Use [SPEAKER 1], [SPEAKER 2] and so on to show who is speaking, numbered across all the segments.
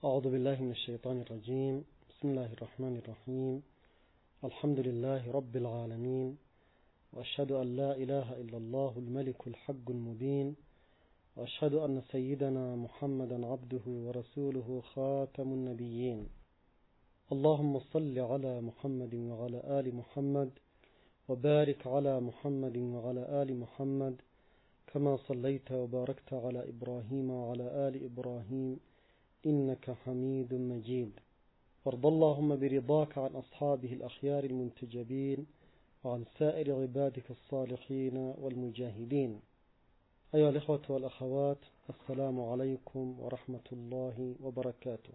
[SPEAKER 1] أعوذ بالله من الشيطان الرجيم. بسم الله الرحمن الرحيم. الحمد لله رب العالمين، وأشهد أن لا إله إلا الله الملك الحق المبين، وأشهد أن سيدنا محمدا عبده ورسوله خاتم النبيين. اللهم صل على محمد وعلى آل محمد، وبارك على محمد وعلى آل محمد كما صليت وباركت على إبراهيم وعلى آل إبراهيم إنك حميد مجيد. وارض اللهم برضاك عن أصحابه الأخيار المنتجبين وعن سائر عبادك الصالحين والمجاهدين. أيها الإخوة والأخوات، السلام عليكم ورحمة الله وبركاته.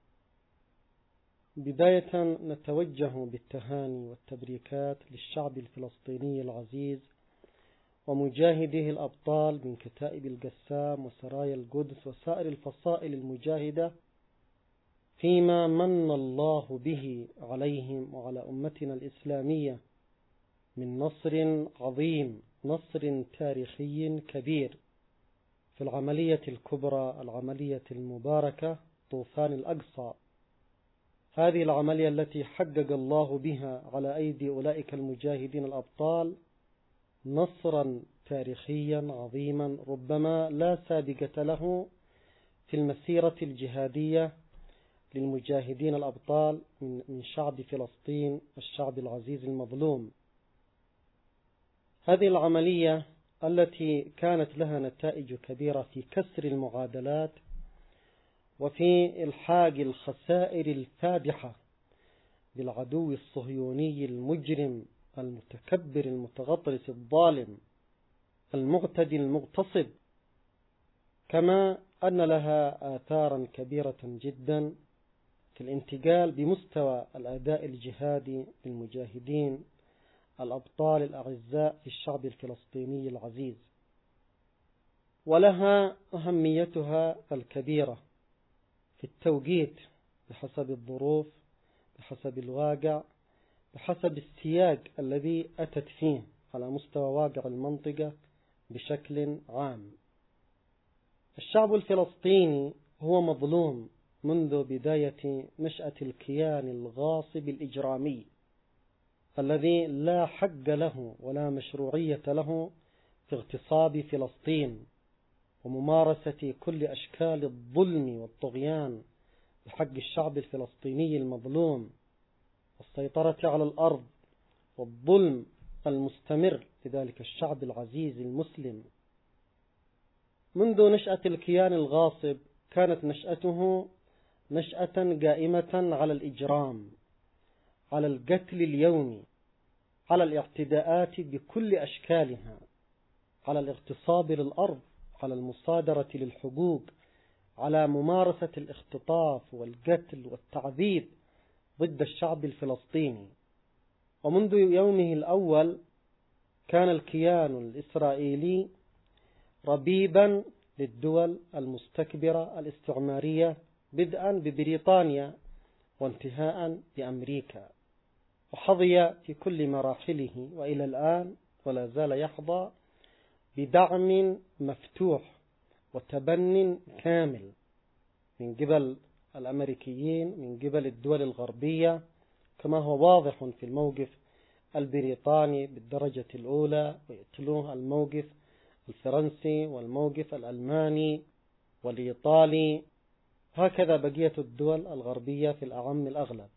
[SPEAKER 1] بداية نتوجه بالتهاني والتبريكات للشعب الفلسطيني العزيز ومجاهده الأبطال من كتائب القسام وسرايا القدس وسائر الفصائل المجاهدة فيما من الله به عليهم وعلى أمتنا الإسلامية من نصر عظيم، نصر تاريخي كبير في العملية الكبرى، العملية المباركة طوفان الأقصى. هذه العملية التي حقق الله بها على أيدي أولئك المجاهدين الأبطال نصرا تاريخيا عظيما ربما لا سابقة له في المسيرة الجهادية للمجاهدين الأبطال من شعب فلسطين، الشعب العزيز المظلوم. هذه العملية التي كانت لها نتائج كبيرة في كسر المعادلات وفي إلحاق الخسائر الفادحة بالعدو الصهيوني المجرم المتكبر المتغطرس الظالم المعتدي المغتصب، كما أن لها آثارا كبيرة جدا في الانتقال بمستوى الأداء الجهادي للمجاهدين الأبطال الأعزاء في الشعب الفلسطيني العزيز. ولها أهميتها الكبيرة في التوقيت بحسب الظروف، بحسب الواقع، بحسب السياق الذي أتت فيه على مستوى واقع المنطقة بشكل عام. الشعب الفلسطيني هو مظلوم منذ بداية نشأة الكيان الغاصب الإجرامي الذي لا حق له ولا مشروعية له في اغتصاب فلسطين وممارسة كل أشكال الظلم والطغيان بحق الشعب الفلسطيني المظلوم والسيطرة على الأرض والظلم المستمر لذلك الشعب العزيز المسلم. منذ نشأة الكيان الغاصب كانت نشأته نشأة قائمة على الإجرام، على القتل اليومي، على الاعتداءات بكل أشكالها، على الاغتصاب للأرض، على المصادرة للحقوق، على ممارسة الاختطاف والقتل والتعذيب ضد الشعب الفلسطيني. ومنذ يومه الأول كان الكيان الإسرائيلي ربيبا للدول المستكبرة الاستعمارية، بدءا ببريطانيا وانتهاء بأمريكا، وحظي في كل مراحله وإلى الآن ولا زال يحظى بدعم مفتوح وتبن كامل من قبل الأمريكيين، من قبل الدول الغربية، كما هو واضح في الموقف البريطاني بالدرجة الأولى، ويتلوه الموقف الفرنسي والموقف الألماني والإيطالي، هكذا بقية الدول الغربية في الأعم الأغلب.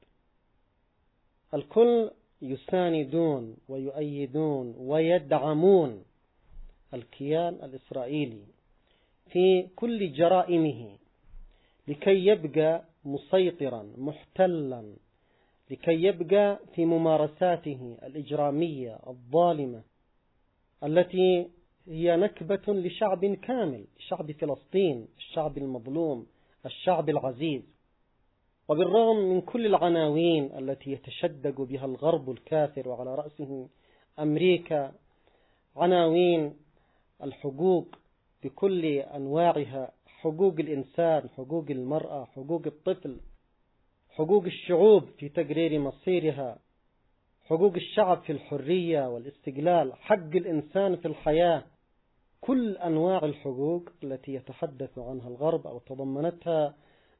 [SPEAKER 1] الكل يساندون ويؤيدون ويدعمون الكيان الإسرائيلي في كل جرائمه لكي يبقى مسيطرا محتلا، لكي يبقى في ممارساته الإجرامية الظالمة التي هي نكبة لشعب كامل، شعب فلسطين، الشعب المظلوم، الشعب العزيز. وبالرغم من كل العناوين التي يتشدق بها الغرب الكافر وعلى رأسه أمريكا، عناوين الحقوق بكل أنواعها، حقوق الإنسان، حقوق المرأة، حقوق الطفل، حقوق الشعوب في تقرير مصيرها، حقوق الشعب في الحرية والاستقلال، حق الإنسان في الحياة، كل أنواع الحقوق التي يتحدث عنها الغرب أو تضمنتها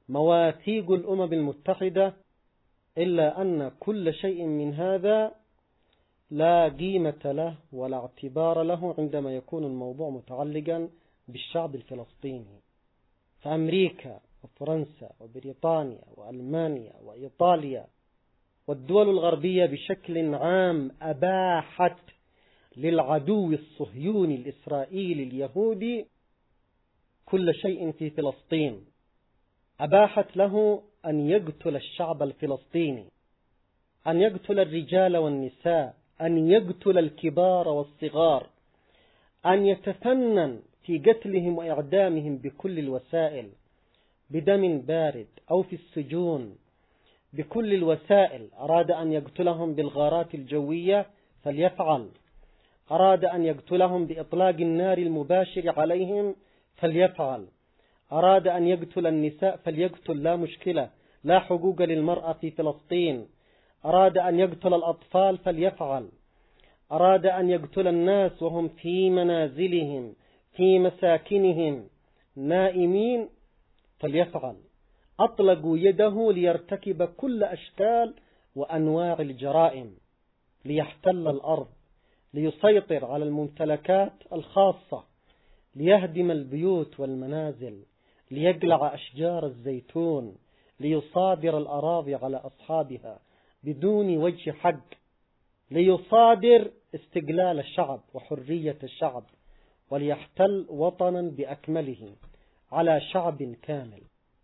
[SPEAKER 1] مواثيق الأمم المتحدة، إلا أن كل شيء من هذا لا قيمة له ولا اعتبار له عندما يكون الموضوع متعلقا بالشعب الفلسطيني. فأمريكا وفرنسا وبريطانيا وألمانيا وإيطاليا والدول الغربية بشكل عام أباحت للعدو الصهيوني الإسرائيلي اليهودي كل شيء في فلسطين. أباحت له أن يقتل الشعب الفلسطيني، أن يقتل الرجال والنساء، أن يقتل الكبار والصغار، أن يتفنن في قتلهم وإعدامهم بكل الوسائل، بدم بارد أو في السجون، بكل الوسائل. أراد أن يقتلهم بالغارات الجوية فليفعل، أراد أن يقتلهم بإطلاق النار المباشر عليهم فليفعل، أراد أن يقتل النساء فليقتل، لا مشكلة، لا حقوق للمرأة في فلسطين، أراد أن يقتل الأطفال فليفعل، أراد أن يقتل الناس وهم في منازلهم في مساكنهم نائمين فليفعل. أطلقوا يده ليرتكب كل أشكال وأنواع الجرائم، ليحتل الأرض، ليسيطر على الممتلكات الخاصة، ليهدم البيوت والمنازل، ليقلع أشجار الزيتون، ليصادر الأراضي على أصحابها بدون وجه حق، ليصادر استقلال الشعب وحرية الشعب، وليحتل وطنا بأكمله على شعب كامل.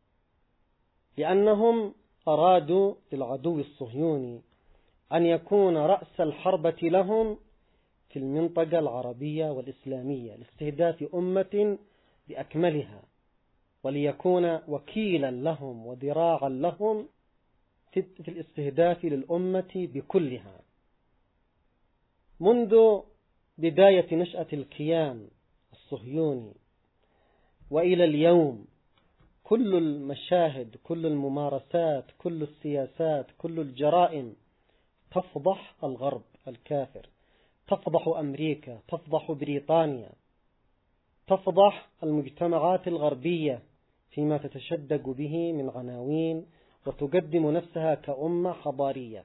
[SPEAKER 1] لأنهم أرادوا للعدو الصهيوني أن يكون رأس الحربة لهم في المنطقة العربية والإسلامية لاستهداف أمة بأكملها، وليكون وكيلا لهم وذراعا لهم في الاستهداف للأمة بكلها. منذ بداية نشأة الكيان الصهيوني وإلى اليوم كل المشاهد، كل الممارسات، كل السياسات، كل الجرائم تفضح الغرب الكافر، تفضح أمريكا، تفضح بريطانيا، تفضح المجتمعات الغربية فيما تتشدق به من عناوين وتقدم نفسها كأمة حضارية.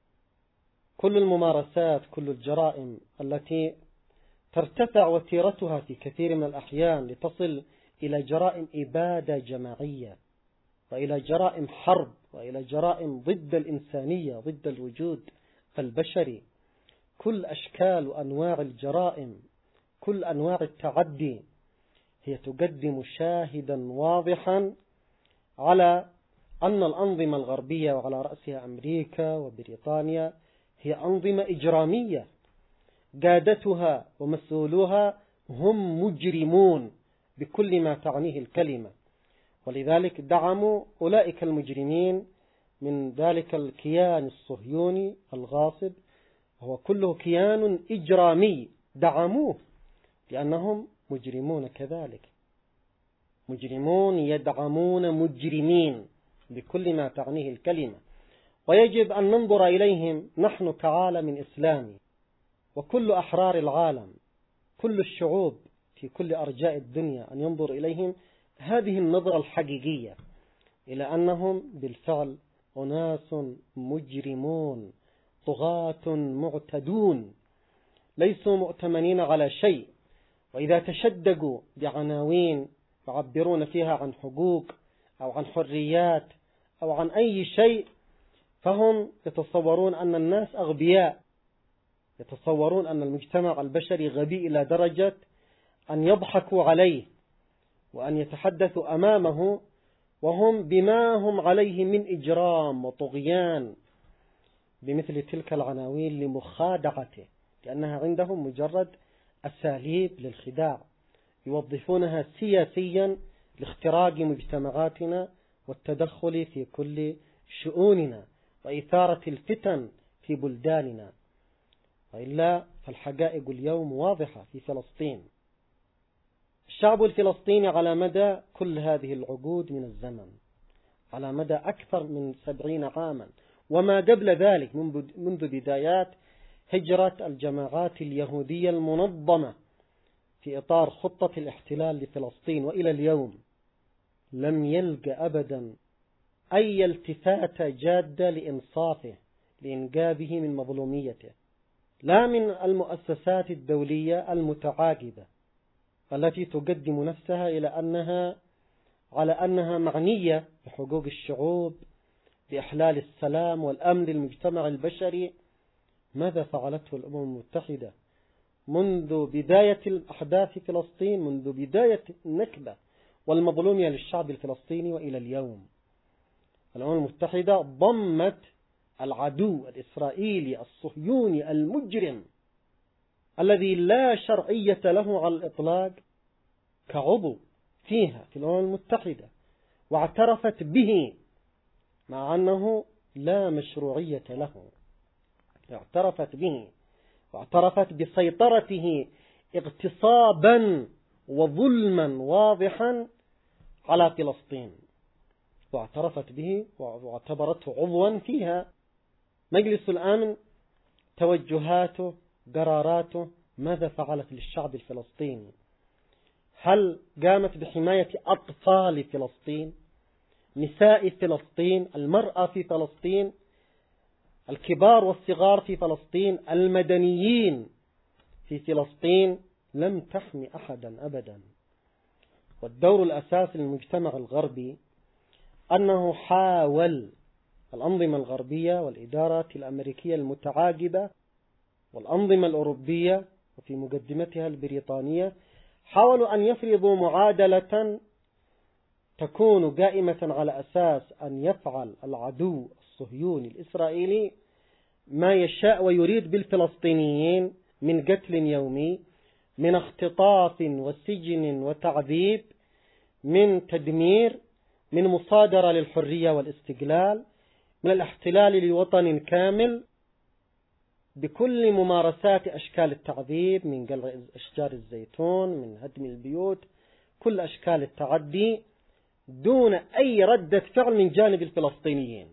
[SPEAKER 1] كل الممارسات، كل الجرائم التي ترتفع وتيرتها في كثير من الأحيان لتصل إلى جرائم إبادة جماعية، وإلى جرائم حرب، وإلى جرائم ضد الإنسانية، ضد الوجود البشري. كل أشكال وأنواع الجرائم، كل أنواع التعدي هي تقدم شاهدا واضحا على أن الأنظمة الغربية وعلى رأسها أمريكا وبريطانيا هي أنظمة إجرامية، قادتها ومسؤولوها هم مجرمون بكل ما تعنيه الكلمة، ولذلك دعموا أولئك المجرمين من ذلك الكيان الصهيوني الغاصب، هو كله كيان إجرامي، دعموه لأنهم مجرمون كذلك، مجرمون يدعمون مجرمين بكل ما تعنيه الكلمة. ويجب أن ننظر إليهم نحن كعالم إسلامي، وكل أحرار العالم، كل الشعوب في كل أرجاء الدنيا أن ينظر إليهم هذه النظرة الحقيقية، إلى أنهم بالفعل أناس مجرمون طغاة معتدون ليسوا مؤتمنين على شيء. وإذا تشدقوا بعناوين يعبرون فيها عن حقوق أو عن حريات أو عن أي شيء، فهم يتصورون أن الناس أغبياء، يتصورون أن المجتمع البشري غبي إلى درجة أن يضحكوا عليه وأن يتحدثوا أمامه وهم بما هم عليه من إجرام وطغيان بمثل تلك العناوين لمخادعته، لأنها عندهم مجرد أساليب للخداع، يوظفونها سياسيا لاختراق مجتمعاتنا والتدخل في كل شؤوننا وإثارة الفتن في بلداننا. وإلا فالحقائق اليوم واضحة في فلسطين. الشعب الفلسطيني على مدى كل هذه العقود من الزمن، على مدى أكثر من 70 عاما وما قبل ذلك، منذ بدايات هجرة الجماعات اليهودية المنظمة في إطار خطة الاحتلال لفلسطين وإلى اليوم، لم يلق أبدا أي التفات جادة لإنصافه لإنقاذه من مظلوميته، لا من المؤسسات الدولية المتعاقبة التي تقدم نفسها على أنها معنية بحقوق الشعوب، بإحلال السلام والأمن للمجتمع البشري. ماذا فعلته الأمم المتحدة منذ بداية الأحداث في فلسطين، منذ بداية النكبة والمظلومية للشعب الفلسطيني وإلى اليوم؟ الأمم المتحدة ضمت العدو الإسرائيلي الصهيوني المجرم الذي لا شرعية له على الإطلاق كعضو فيها في الأمم المتحدة، واعترفت به مع أنه لا مشروعية له. اعترفت به واعترفت بسيطرته اغتصابا وظلما واضحا على فلسطين، واعترفت به واعتبرته عضوا فيها. مجلس الأمن توجهاته قراراته ماذا فعلت للشعب الفلسطيني؟ هل قامت بحماية أطفال فلسطين، نساء فلسطين، المرأة في فلسطين، الكبار والصغار في فلسطين، المدنيين في فلسطين؟ لم تحمي أحدا أبدا. والدور الأساسي للمجتمع الغربي أنه حاول الأنظمة الغربية والإدارات الأمريكية المتعاقبة والأنظمة الأوروبية وفي مقدمتها البريطانية حاولوا أن يفرضوا معادلة تكون قائمة على أساس أن يفعل العدو الصهيوني الإسرائيلي ما يشاء ويريد بالفلسطينيين من قتل يومي، من اختطاف وسجن وتعذيب، من تدمير، من مصادرة للحرية والاستقلال، من الاحتلال لوطن كامل بكل ممارسات أشكال التعذيب، من قلع أشجار الزيتون، من هدم البيوت، كل أشكال التعدي دون أي ردة فعل من جانب الفلسطينيين.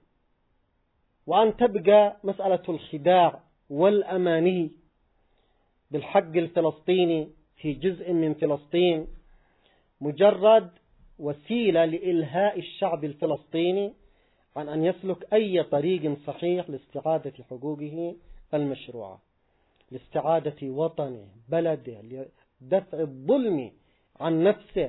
[SPEAKER 1] وأن تبقى مسألة الخداع والأماني بالحق الفلسطيني في جزء من فلسطين مجرد وسيلة لإلهاء الشعب الفلسطيني عن أن يسلك أي طريق صحيح لاستعادة حقوقه المشروعة، لاستعادة وطنه بلده، لدفع الظلم عن نفسه.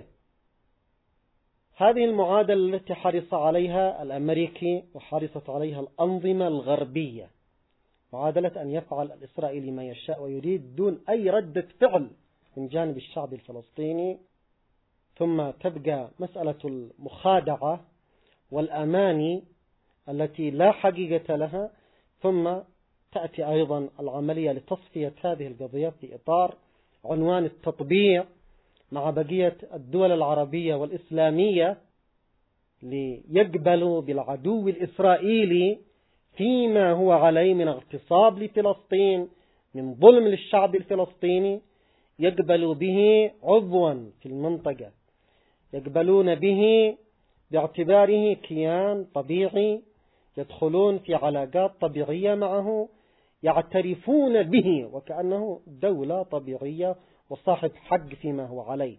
[SPEAKER 1] هذه المعادلة التي حرص عليها الأمريكي وحرصت عليها الأنظمة الغربية، معادلة أن يفعل الإسرائيلي ما يشاء ويريد دون أي ردة فعل من جانب الشعب الفلسطيني. ثم تبقى مسألة المخادعة والأماني التي لا حقيقة لها. ثم تأتي أيضا العملية لتصفية هذه القضية في إطار عنوان التطبيع مع بقية الدول العربية والإسلامية ليقبلوا بالعدو الإسرائيلي فيما هو عليه من اغتصاب لفلسطين، من ظلم للشعب الفلسطيني، يقبلوا به عضوا في المنطقة، يقبلون به باعتباره كيان طبيعي، يدخلون في علاقات طبيعية معه، يعترفون به وكأنه دولة طبيعية وصاحب حق فيما هو عليه.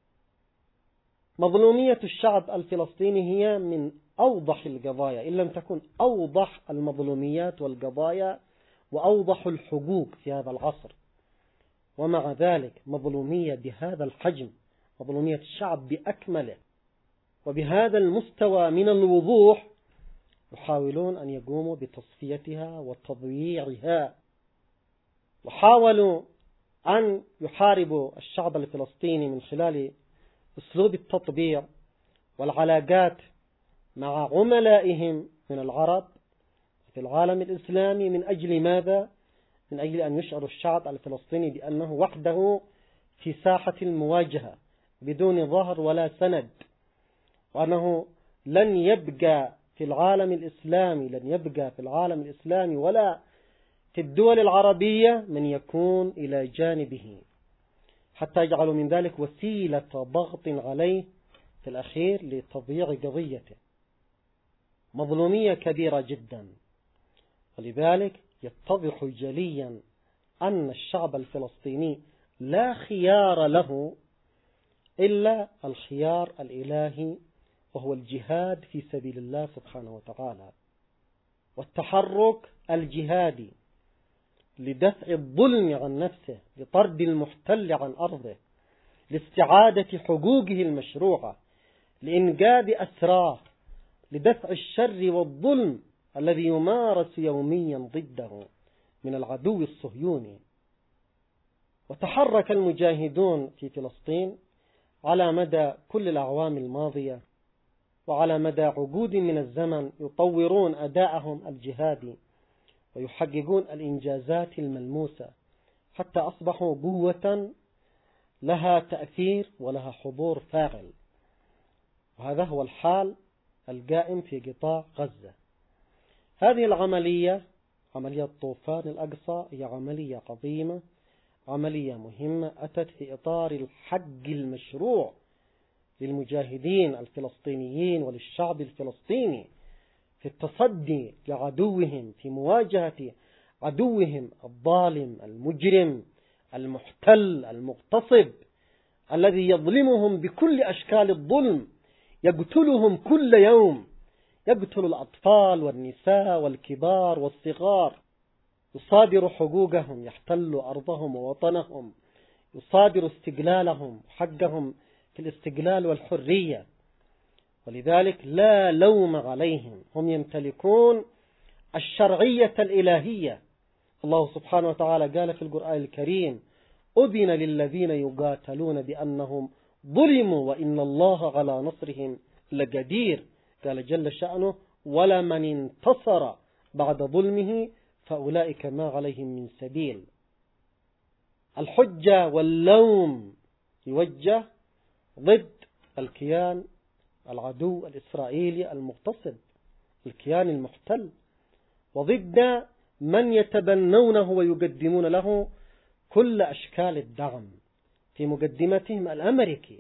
[SPEAKER 1] مظلومية الشعب الفلسطيني هي من أوضح القضايا، إن لم تكن أوضح المظلوميات والقضايا وأوضح الحقوق في هذا العصر. ومع ذلك مظلومية بهذا الحجم، مظلومية الشعب بأكمله وبهذا المستوى من الوضوح، يحاولون أن يقوموا بتصفيتها وتضييعها. وحاولوا أن يحاربوا الشعب الفلسطيني من خلال أسلوب التطبيع والعلاقات مع عملائهم من العرب في العالم الإسلامي. من أجل ماذا؟ من أجل أن يشعروا الشعب الفلسطيني بأنه وحده في ساحة المواجهة بدون ظهر ولا سند، وأنه لن يبقى في العالم الإسلامي ولا في الدول العربية من يكون إلى جانبه، حتى يجعلوا من ذلك وسيلة ضغط عليه في الأخير لتضييع قضيته. مظلومية كبيرة جدا، ولذلك يتضح جليا أن الشعب الفلسطيني لا خيار له إلا الخيار الإلهي وهو الجهاد في سبيل الله سبحانه وتعالى، والتحرك الجهادي لدفع الظلم عن نفسه، لطرد المحتل عن أرضه، لاستعادة حقوقه المشروعة، لإنجاب أسراه، لدفع الشر والظلم الذي يمارس يوميا ضده من العدو الصهيوني. وتحرك المجاهدون في فلسطين على مدى كل الأعوام الماضية، وعلى مدى عقود من الزمن يطورون أداءهم الجهادي ويحققون الإنجازات الملموسة، حتى أصبحوا قوة لها تأثير ولها حضور فاعل. وهذا هو الحال القائم في قطاع غزة. هذه العملية، عملية طوفان الأقصى، هي عملية عظيمة، عملية مهمة، أتت في إطار الحق المشروع للمجاهدين الفلسطينيين وللشعب الفلسطيني في التصدي لعدوهم، في مواجهة عدوهم الظالم المجرم المحتل المغتصب الذي يظلمهم بكل أشكال الظلم، يقتلهم كل يوم، يقتل الأطفال والنساء والكبار والصغار، يصادر حقوقهم، يحتل أرضهم ووطنهم، يصادر استقلالهم، حقهم في الاستقلال والحرية. ولذلك لا لوم عليهم، هم يمتلكون الشرعية الإلهية. الله سبحانه وتعالى قال في القرآن الكريم: أذن للذين يقاتلون بأنهم ظلموا وإن الله على نصرهم لقدير. قال جل شأنه: ولمن انتصر بعد ظلمه فأولئك ما عليهم من سبيل. الحجة واللوم يوجه ضد الكيان العدو الإسرائيلي المغتصب، الكيان المحتل، وضد من يتبنونه ويقدمون له كل أشكال الدعم، في مقدمتهم الأمريكي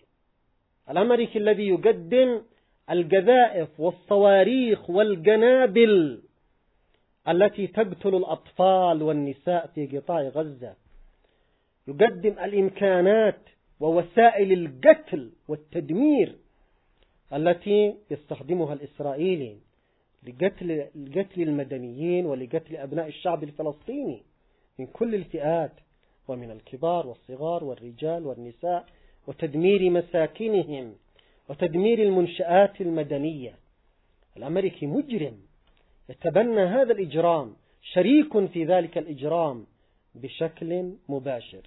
[SPEAKER 1] الذي يقدم القذائف والصواريخ والقنابل التي تقتل الأطفال والنساء في قطاع غزة، يقدم الإمكانات ووسائل القتل والتدمير التي يستخدمها الإسرائيلي لقتل المدنيين ولقتل أبناء الشعب الفلسطيني من كل الفئات، ومن الكبار والصغار والرجال والنساء، وتدمير مساكنهم وتدمير المنشآت المدنية. الأمريكي مجرم يتبنى هذا الإجرام، شريك في ذلك الإجرام بشكل مباشر.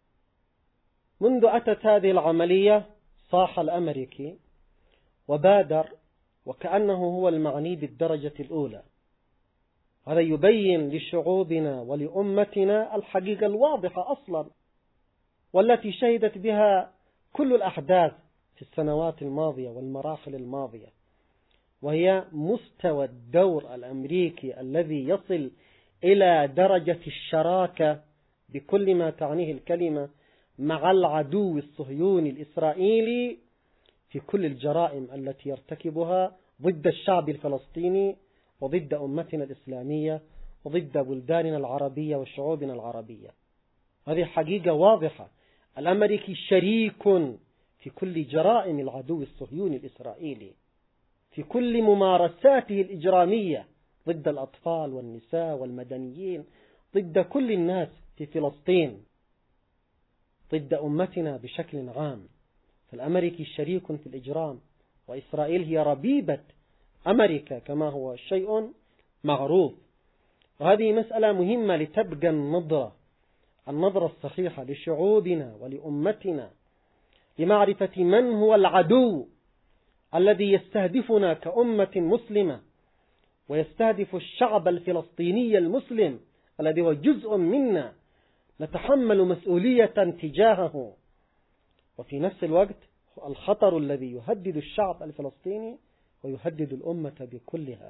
[SPEAKER 1] منذ أتت هذه العملية صاح الأمريكي وبادر وكأنه هو المعني بالدرجة الأولى. هذا يبين لشعوبنا ولأمتنا الحقيقة الواضحة أصلا، والتي شهدت بها كل الأحداث في السنوات الماضية والمراحل الماضية، وهي مستوى الدور الأمريكي الذي يصل إلى درجة الشراكة بكل ما تعنيه الكلمة مع العدو الصهيوني الإسرائيلي في كل الجرائم التي يرتكبها ضد الشعب الفلسطيني وضد أمتنا الإسلامية وضد بلداننا العربية وشعوبنا العربية. هذه حقيقة واضحة. الأمريكي شريك في كل جرائم العدو الصهيوني الإسرائيلي، في كل ممارساته الإجرامية ضد الأطفال والنساء والمدنيين، ضد كل الناس في فلسطين، ضد أمتنا بشكل عام. فالأمريكي شريك في الإجرام، وإسرائيل هي ربيبة أمريكا كما هو شيء معروف. وهذه مسألة مهمة لتبقى النظرة الصحيحة لشعوبنا ولأمتنا، لمعرفة من هو العدو الذي يستهدفنا كأمة مسلمة، ويستهدف الشعب الفلسطيني المسلم الذي هو جزء منا نتحمل مسؤولية تجاهه. وفي نفس الوقت الخطر الذي يهدد الشعب الفلسطيني ويهدد الأمة بكلها.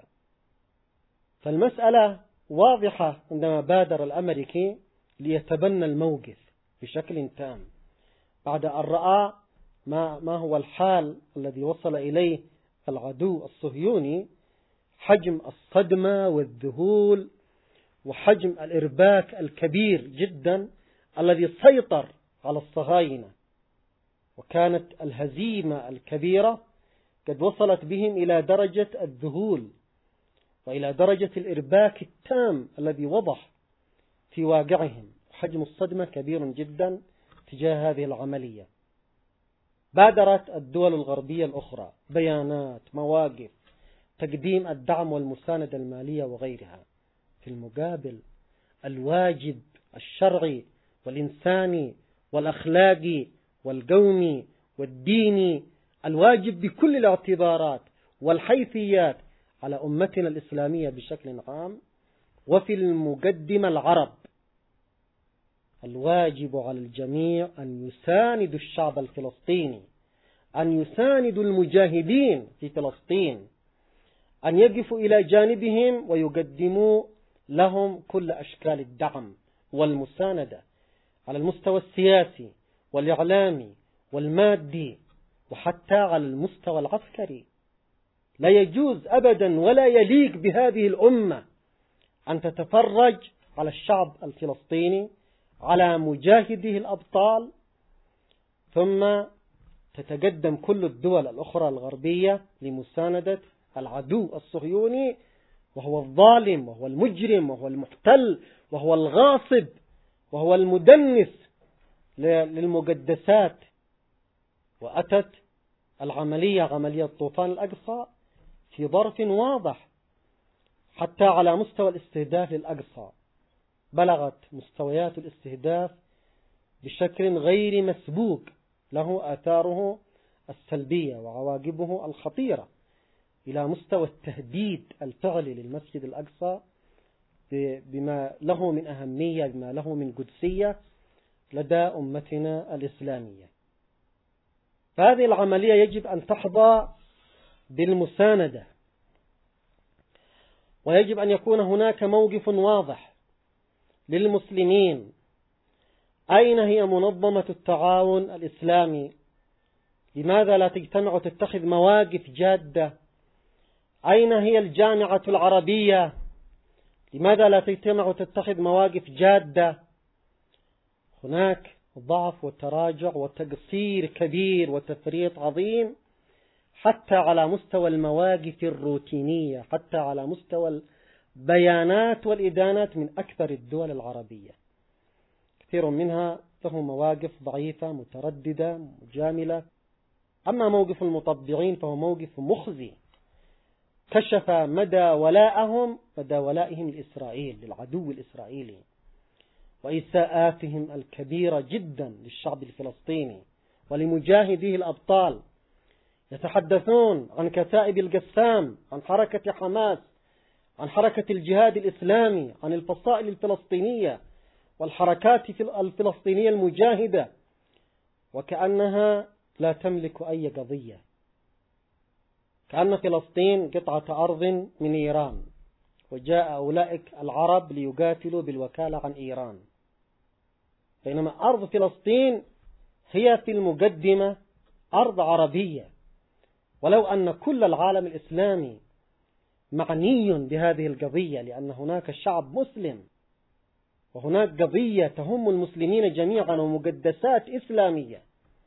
[SPEAKER 1] فالمسألة واضحة عندما بادر الأمريكي ليتبنى الموقف بشكل تام، بعد أن رأى ما هو الحال الذي وصل إليه العدو الصهيوني، حجم الصدمة والذهول وحجم الإرباك الكبير جدا الذي سيطر على الصهاينة. وكانت الهزيمة الكبيرة قد وصلت بهم إلى درجة الذهول وإلى درجة الإرباك التام الذي وضح في واقعهم. حجم الصدمة كبير جدا تجاه هذه العملية. بادرت الدول الغربية الأخرى بيانات، مواقف، تقديم الدعم والمساندة المالية وغيرها. في المقابل الواجب الشرعي والإنساني والأخلاقي والقومي والديني، الواجب بكل الاعتبارات والحيثيات على أمتنا الإسلامية بشكل عام، وفي المقدمة العرب، الواجب على الجميع أن يساندوا الشعب الفلسطيني، أن يساندوا المجاهدين في فلسطين، أن يقفوا إلى جانبهم ويقدموا لهم كل أشكال الدعم والمساندة على المستوى السياسي والإعلامي والمادي وحتى على المستوى العسكري. لا يجوز أبدا ولا يليق بهذه الأمة أن تتفرج على الشعب الفلسطيني، على مجاهده الأبطال، ثم تتقدم كل الدول الأخرى الغربية لمساندة العدو الصهيوني، وهو الظالم وهو المجرم وهو المحتل وهو الغاصب وهو المدنس للمقدسات. وأتت العملية، عملية طوفان الأقصى، في ظرف واضح حتى على مستوى الاستهداف للأقصى. بلغت مستويات الاستهداف بشكل غير مسبوق، له آثاره السلبية وعواقبه الخطيرة، إلى مستوى التهديد الفعلي للمسجد الأقصى بما له من أهمية، بما له من قدسية لدى أمتنا الإسلامية. فهذه العملية يجب أن تحظى بالمساندة، ويجب أن يكون هناك موقف واضح للمسلمين. أين هي منظمة التعاون الإسلامي؟ لماذا لا تجتمع وتتخذ مواقف جادة؟ أين هي الجامعة العربية؟ لماذا لا تجتمع وتتخذ مواقف جادة؟ هناك ضعف وتراجع وتقصير كبير وتفريط عظيم، حتى على مستوى المواقف الروتينية، حتى على مستوى البيانات والإدانات من أكثر الدول العربية. كثير منها له مواقف ضعيفة مترددة مجاملة. أما موقف المطبعين فهو موقف مخزي، كشف مدى ولائهم لإسرائيل، للعدو الإسرائيلي، وإساءاتهم الكبيرة جدا للشعب الفلسطيني ولمجاهديه الأبطال. يتحدثون عن كتائب القسام، عن حركة حماس، عن حركة الجهاد الإسلامي، عن الفصائل الفلسطينية والحركات الفلسطينية المجاهدة، وكأنها لا تملك أي قضية، كأن فلسطين قطعة أرض من إيران، وجاء أولئك العرب ليقاتلوا بالوكالة عن إيران، بينما أرض فلسطين هي في المقدمة أرض عربية. ولو أن كل العالم الإسلامي معني بهذه القضية، لأن هناك شعب مسلم وهناك قضية تهم المسلمين جميعا ومقدسات إسلامية،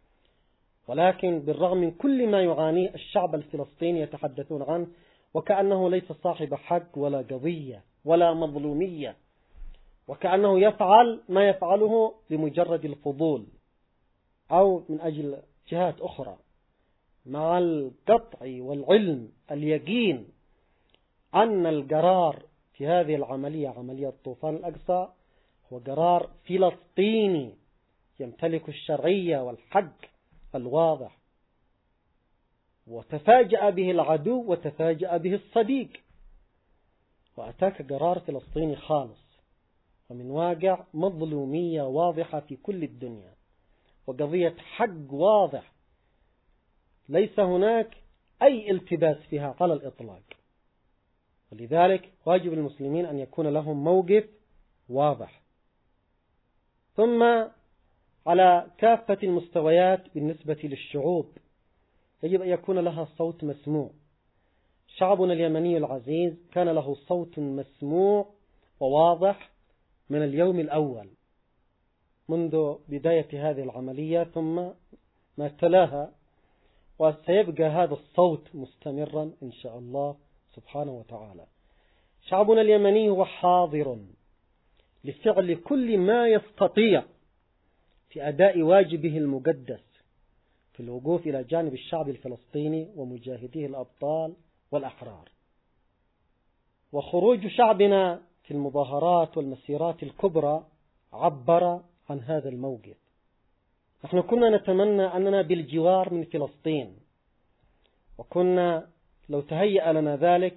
[SPEAKER 1] ولكن بالرغم من كل ما يعانيه الشعب الفلسطيني يتحدثون عنه وكأنه ليس صاحب حق ولا قضية ولا مظلومية، وكأنه يفعل ما يفعله لمجرد الفضول أو من أجل جهات أخرى، مع القطع والعلم اليقين أن القرار في هذه العملية، عملية طوفان الأقصى، هو قرار فلسطيني يمتلك الشرعية والحق الواضح. وتفاجأ به العدو وتفاجأ به الصديق، وأتاك قرار فلسطيني خالص ومن واقع مظلومية واضحة في كل الدنيا، وقضية حق واضح ليس هناك أي التباس فيها على الإطلاق. ولذلك واجب المسلمين أن يكون لهم موقف واضح. ثم على كافة المستويات بالنسبة للشعوب يجب أن يكون لها صوت مسموع. شعبنا اليمني العزيز كان له صوت مسموع وواضح من اليوم الأول منذ بداية هذه العملية ثم ما تلاها، وسيبقى هذا الصوت مستمرا إن شاء الله سبحانه وتعالى. شعبنا اليمني هو حاضر لفعل كل ما يستطيع في أداء واجبه المقدس في الوقوف إلى جانب الشعب الفلسطيني ومجاهديه الأبطال والأحرار. وخروج شعبنا في المظاهرات والمسيرات الكبرى عبر عن هذا الموقف. نحن كنا نتمنى أننا بالجوار من فلسطين، وكنا لو تهيأ لنا ذلك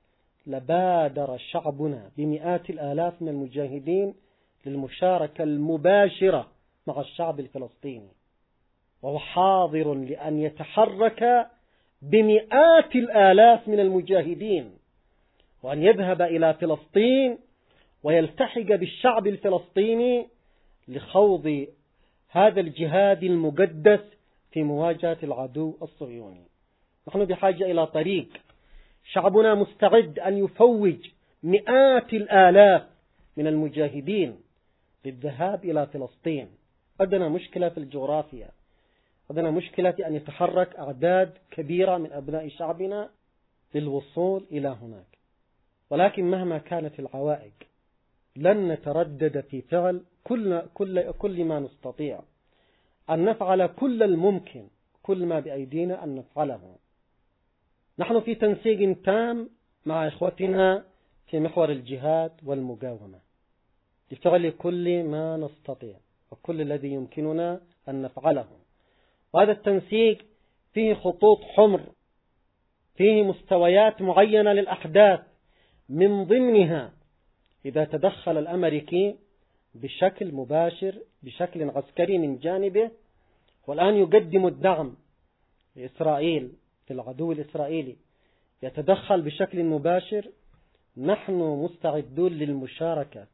[SPEAKER 1] لبادر شعبنا بمئات الآلاف من المجاهدين للمشاركة المباشرة مع الشعب الفلسطيني، وهو حاضر لأن يتحرك بمئات الآلاف من المجاهدين وأن يذهب إلى فلسطين ويلتحق بالشعب الفلسطيني لخوض هذا الجهاد المقدس في مواجهة العدو الصهيوني. نحن بحاجة إلى طريق. شعبنا مستعد أن يفوج مئات الآلاف من المجاهدين للذهاب إلى فلسطين. عندنا مشكلة في الجغرافيا، عندنا مشكلة في أن يتحرك أعداد كبيرة من أبناء شعبنا للوصول إلى هناك، ولكن مهما كانت العوائق لن نتردد في فعل كل ما نستطيع أن نفعل كل الممكن، كل ما بأيدينا أن نفعله. نحن في تنسيق تام مع إخوتنا في محور الجهاد والمقاومة لفعل كل ما نستطيع وكل الذي يمكننا أن نفعله. وهذا التنسيق فيه خطوط حمر، فيه مستويات معينة للأحداث، من ضمنها إذا تدخل الأمريكي بشكل مباشر بشكل عسكري من جانبه، والآن يقدم الدعم لإسرائيل في العدو الإسرائيلي، يتدخل بشكل مباشر، نحن مستعدون للمشاركة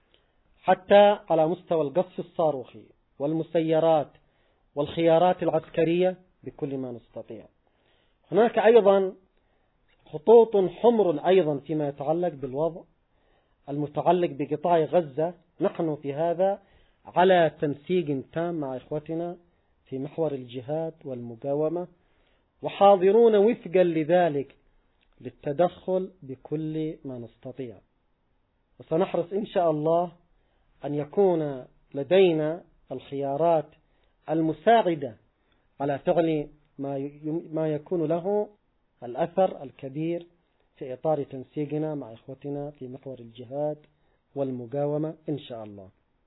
[SPEAKER 1] حتى على مستوى القصف الصاروخي والمسيرات والخيارات العسكرية بكل ما نستطيع. هناك أيضا خطوط حمر أيضا فيما يتعلق بالوضع المتعلق بقطاع غزة. نحن في هذا على تنسيق تام مع إخوتنا في محور الجهاد والمقاومة، وحاضرون وفقا لذلك للتدخل بكل ما نستطيع. وسنحرص إن شاء الله أن يكون لدينا الخيارات المساعدة على فعل ما يكون له الأثر الكبير في إطار تنسيقنا مع إخوتنا في محور الجهاد والمقاومة إن شاء الله.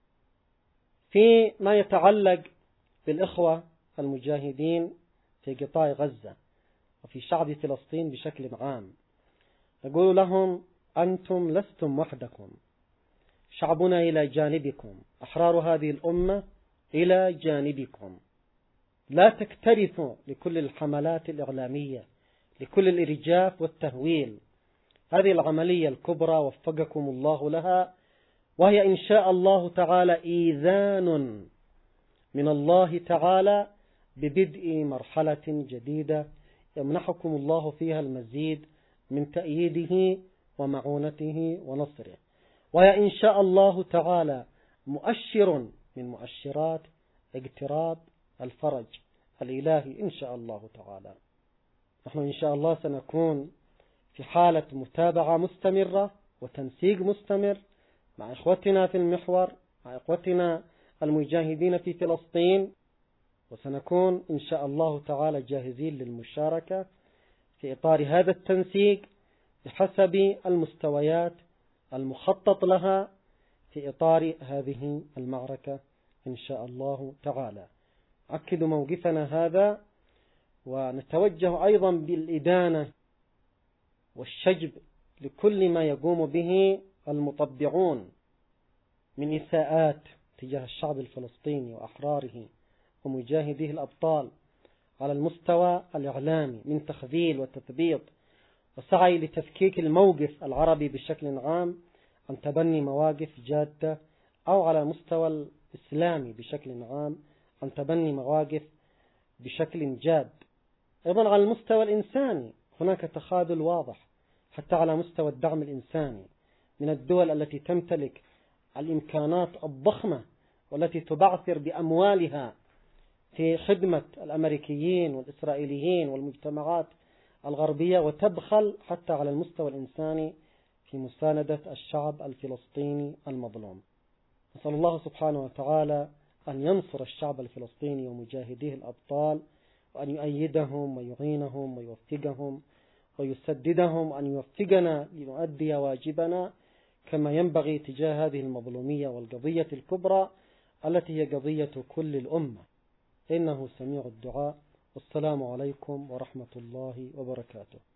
[SPEAKER 1] في ما يتعلق بالإخوة المجاهدين في قطاع غزة وفي شعب فلسطين بشكل عام، نقول لهم أنتم لستم وحدكم، شعبنا إلى جانبكم، أحرار هذه الأمة إلى جانبكم. لا تكترثوا لكل الحملات الإعلامية، لكل الإرجاف والتهويل. هذه العملية الكبرى وفقكم الله لها، وهي إن شاء الله تعالى إيذان من الله تعالى ببدء مرحلة جديدة يمنحكم الله فيها المزيد من تأييده ومعونته ونصره، وهي إن شاء الله تعالى مؤشر من مؤشرات اقتراب الفرج الإلهي إن شاء الله تعالى. نحن إن شاء الله سنكون في حالة متابعة مستمرة وتنسيق مستمر مع إخوتنا في المحور، مع إخوتنا المجاهدين في فلسطين، وسنكون إن شاء الله تعالى جاهزين للمشاركة في إطار هذا التنسيق بحسب المستويات المخطط لها في إطار هذه المعركة إن شاء الله تعالى. أكد موقفنا هذا، ونتوجه أيضا بالإدانة والشجب لكل ما يقوم به المطبعون من إساءات تجاه الشعب الفلسطيني وأحراره ومجاهديه الأبطال على المستوى الإعلامي من تخذيل وتثبيط وسعي لتفكيك الموقف العربي بشكل عام عن تبني مواقف جادة، أو على المستوى الإسلامي بشكل عام عن تبني مواقف بشكل جاد. أيضا على المستوى الإنساني هناك تخاذل واضح حتى على مستوى الدعم الإنساني من الدول التي تمتلك الإمكانات الضخمة والتي تبعثر بأموالها في خدمة الأمريكيين والإسرائيليين والمجتمعات الغربية، وتبخل حتى على المستوى الإنساني في مساندة الشعب الفلسطيني المظلوم. نسأل الله سبحانه وتعالى أن ينصر الشعب الفلسطيني ومجاهديه الأبطال، وأن يؤيدهم ويعينهم ويوفقهم ويسددهم، وأن يوفقنا لنؤدي واجبنا كما ينبغي تجاه هذه المظلومية والقضية الكبرى التي هي قضية كل الأمة، إنه سميع الدعاء. والسلام عليكم ورحمة الله وبركاته.